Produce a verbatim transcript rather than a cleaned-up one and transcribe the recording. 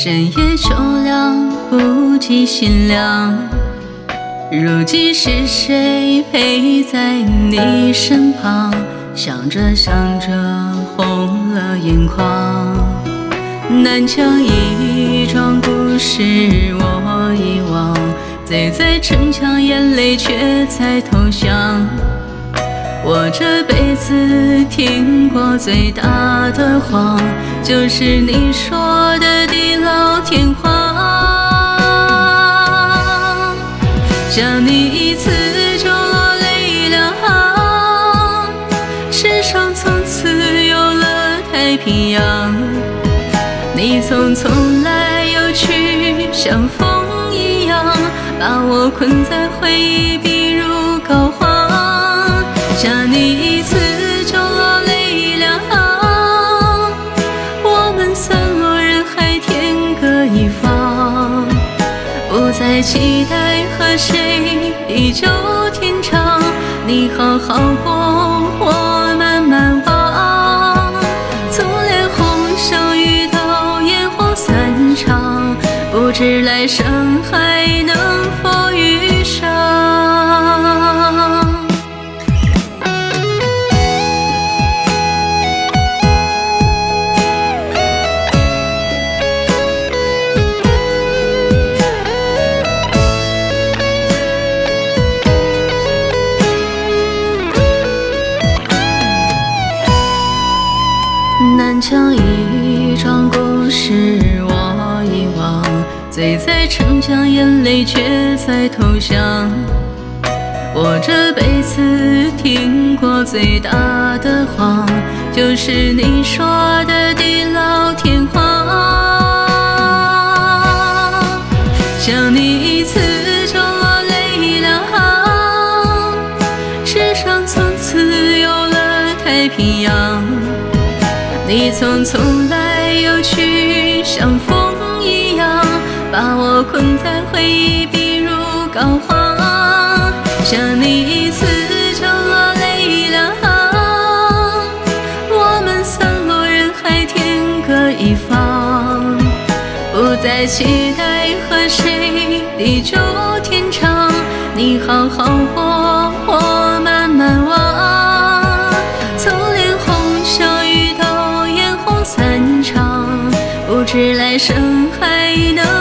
整夜秋凉，不及心凉。如今是谁陪在你身旁？想着想着红了眼眶。南墙一桩故事我遗忘，醉在城墙，眼泪却在投降。我这辈子听过最大的谎，就是你说的地老天荒。想你一次就落泪两行，世上从此有了太平洋。你匆匆来又去，像风一样，把我困在回忆，逼入膏肓。想你一次就落泪两行，我们散落人海，天各一方。不再期待和谁地久天长，你好好过，我慢慢忘。从脸红相遇到眼红散场，不知来生还能否遇上。南墙一桩故事我遗忘，醉在城墙，眼泪却在投降。我这辈子听过最大的谎，就是你说的地老天荒。想你一次就落泪两行，世上从此有了太平洋。你匆匆来又去，像风一样，把我困在回忆，逼入膏肓。想你一次就落泪两行，我们散落人海，天各一方。不再期待和谁地久天长，你好好过，我慢慢忘。从脸红相遇到散场，不知来生还能